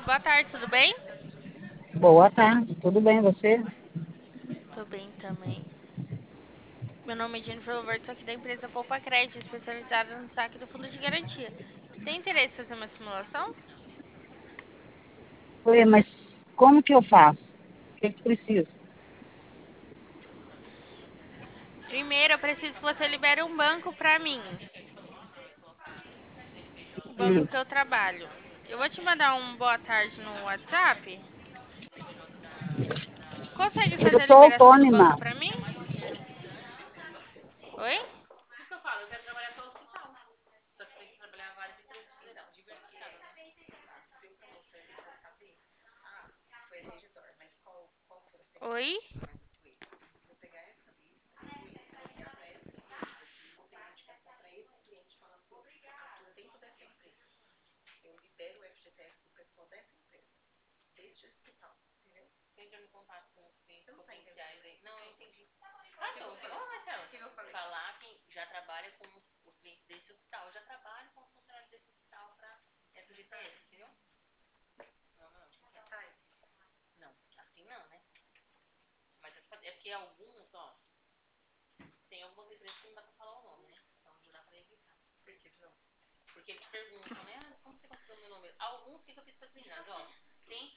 boa tarde, tudo bem? Boa tarde, tudo bem você? Tô bem também. Meu nome é Jennifer Lover, sou aqui da empresa Poupa Crédito, especializada no saque do fundo de garantia. Você tem interesse em fazer uma simulação? Oi, mas como que eu faço? O que que precisa? Primeiro, eu preciso que você libere um banco pra mim, o banco Hum, que eu trabalho. Eu vou te mandar um boa tarde no WhatsApp. Consegue eu fazer a sou liberação do banco autônoma. pra mim? Oi? Oi?